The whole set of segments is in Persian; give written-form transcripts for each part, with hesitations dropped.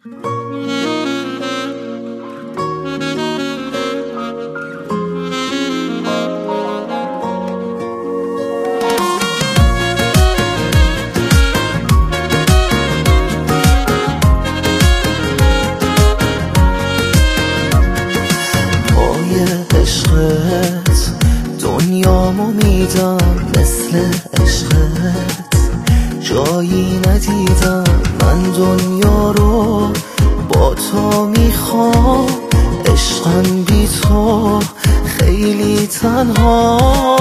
عشقت دنیامو میدم، مثل عشقت جایی ندیدم. من دنیا رو با تو میخوام، عشقم بی تو خیلی تنها.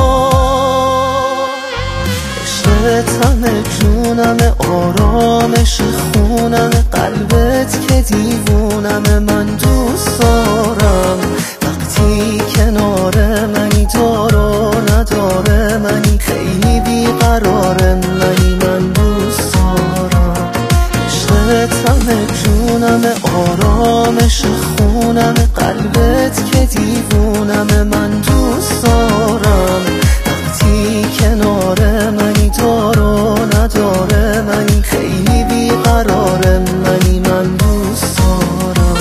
عشقت همه جونم، آرامش خونم، قلبت که دیوونم. من دوست دارم وقتی کنار منی، دارو نداره منی، خیلی بیقراره منی. من دوست دارم عشقت همه جونم، آرامش خونم، قلبت که دیوونم. من دوست دارم وقتی کنار منی، دارو نداره منی، خیلی بیقراره منی. من دوست دارم.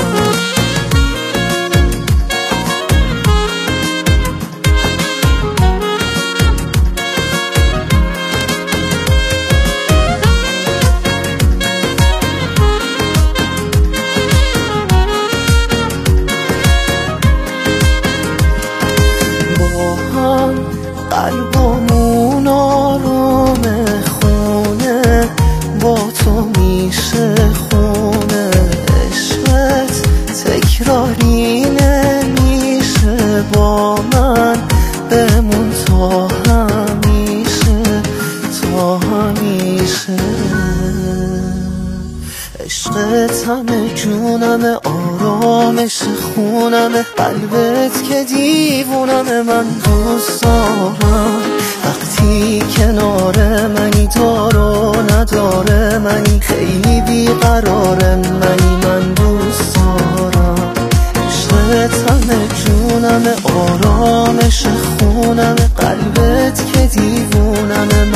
قلبمون آروم خونه، با تو میشه خونه. عشقت تکراری نمیشه، با من بمون تا همیشه، تا همیشه. عشقت همه جونم، آرامش خونم، قلبت که دیوونم. من دوست دارم وقتی کنار منی، دارو نداره منی، خیلی بیقراره منی. من دوست دارم عشقت همه جونم، آرامش خونم، قلبت که دیوونم.